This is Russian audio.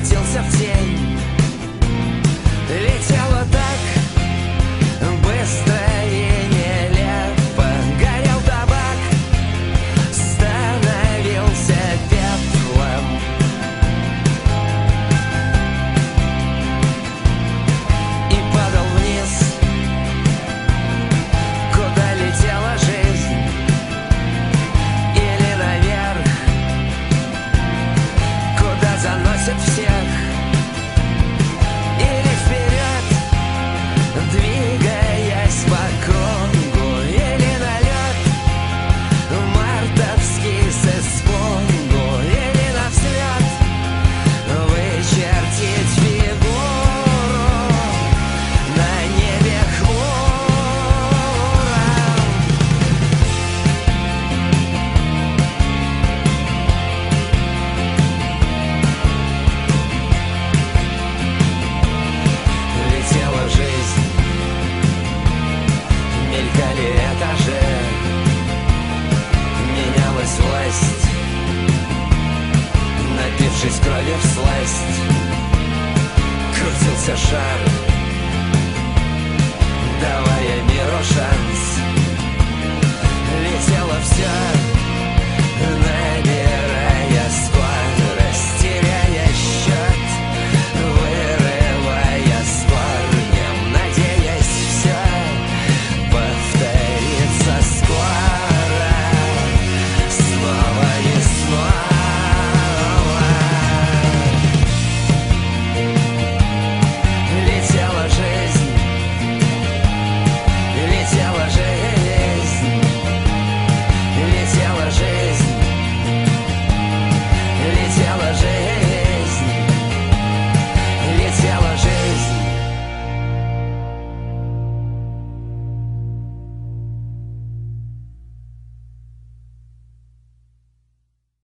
превратился в тень. Летела так быстро и нелепо. Горел табак, становился пеплом. И падал вниз, куда летела жизнь. Или наверх, куда заносит всех. Или вперед, двигаясь по кругу. Или на лед, мартовский с испугу. Или на взлет, вычертить фигуру на небе хмуром. Летела жизнь, мелькали этажи, менялась власть, напившись крови всласть. Крутился шар, давая миру шанс. Летело все,